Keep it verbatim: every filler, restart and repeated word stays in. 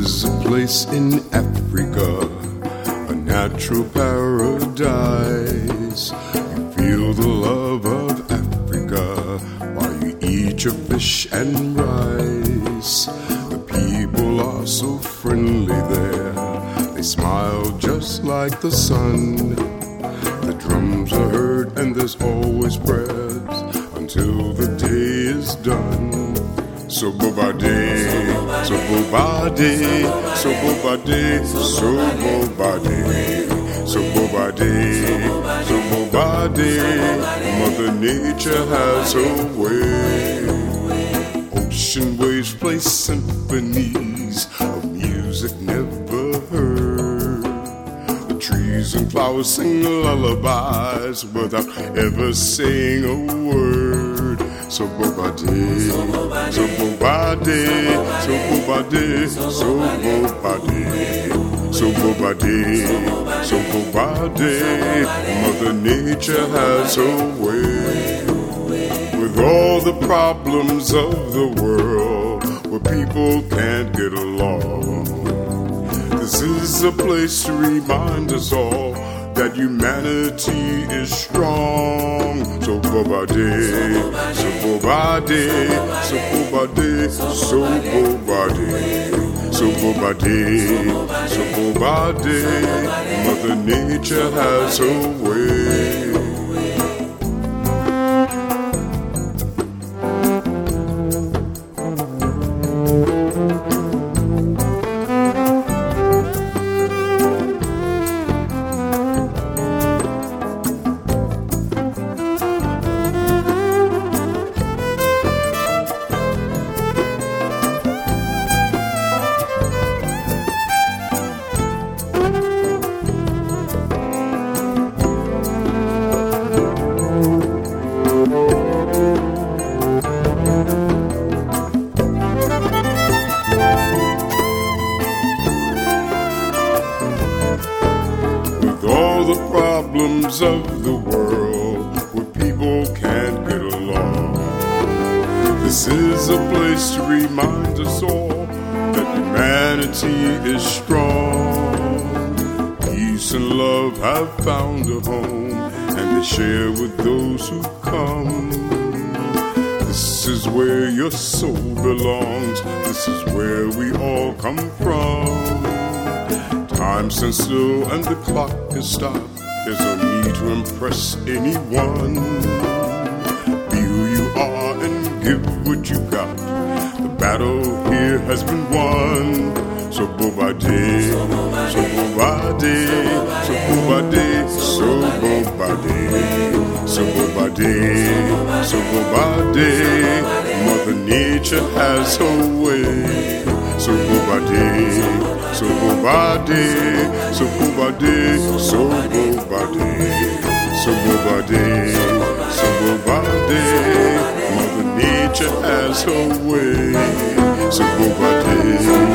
is a place in Africa, a natural paradise. You feel the love of Africa while you eat your fish and rice. The people are so friendly there, they smile just like the sun. The drums are heard and there's always prayers until the day is done. So bobade, so bobade, so bobade, so bobade, so bobade, so bobade. Mother Nature has her way. Ocean waves play symphonies of music never heard. The trees and flowers sing lullabies without ever saying a word. So bobade, so bobade, so bobade, so bobade, so bobade, so bobade. Mother Nature has her way. With all the problems of the world where people can't get along, this is a place to remind us all that humanity is strong. So bobade, so bobade, so bobade, so bobade, so bobade, so bobade. Mother Nature has her way. The problems of the world where people can't get along, this is a place to remind us all that humanity is strong. Peace and love have found a home, and they share with those who come. This is where your soul belongs, this is where we all come from. Time stands still and the clock is stopped. There's no need to impress anyone. Be who you are and give what you got. The battle here has been won. So bobade, so bobade, so bobade, so bobade, so bobade, so bobade. Mother Nature has her way. So bobade, so bobade, so bobade, so bobade, so bobade, so bobade. Mother Nature has her way. So bobade.